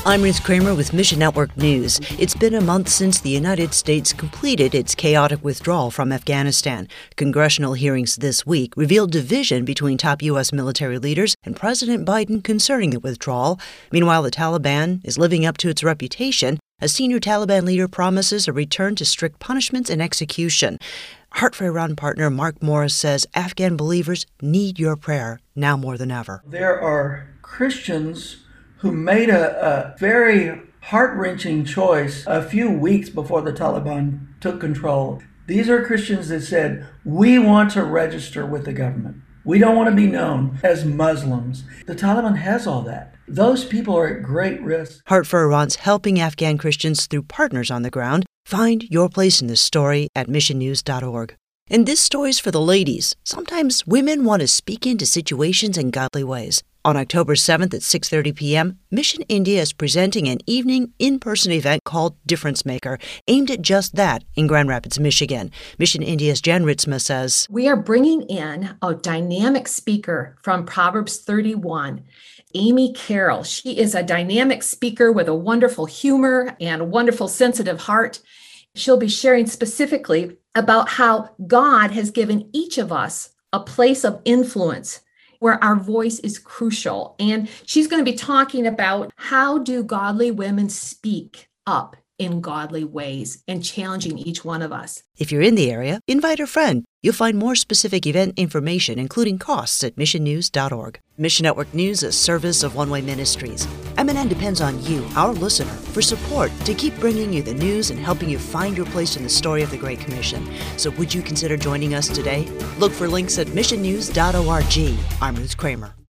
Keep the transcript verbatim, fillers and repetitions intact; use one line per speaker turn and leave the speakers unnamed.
I'm Ruth Kramer with Mission Network News. It's been a month since the United States completed its chaotic withdrawal from Afghanistan. Congressional hearings this week revealed division between top U S military leaders and President Biden concerning the withdrawal. Meanwhile, the Taliban is living up to its reputation. A senior Taliban leader promises a return to strict punishments and execution. Heart for Iran partner Mark Morris says Afghan believers need your prayer now more than ever.
There are Christians who made a, a very heart-wrenching choice a few weeks before the Taliban took control. These are Christians that said, we want to register with the government. We don't want to be known as Muslims. The Taliban has all that. Those people are at great risk.
Heart for Iran's helping Afghan Christians through partners on the ground. Find your place in this story at mission news dot org. And this story's for the ladies. Sometimes women want to speak into situations in godly ways. On October seventh at six thirty p.m., Mission India is presenting an evening in-person event called Difference Maker, aimed at just that in Grand Rapids, Michigan. Mission India's Jan Ritzma says,
we are bringing in a dynamic speaker from Proverbs thirty-one, Amy Carroll. She is a dynamic speaker with a wonderful humor and a wonderful sensitive heart. She'll be sharing specifically about how God has given each of us a place of influence where our voice is crucial. And she's going to be talking about how do godly women speak up in godly ways and challenging each one of us.
If you're in the area, invite a friend. You'll find more specific event information, including costs, at mission news dot org. Mission Network News, a service of One Way Ministries. M N N depends on you, our listener, for support to keep bringing you the news and helping you find your place in the story of the Great Commission. So would you consider joining us today? Look for links at mission news dot org. I'm Ruth Kramer.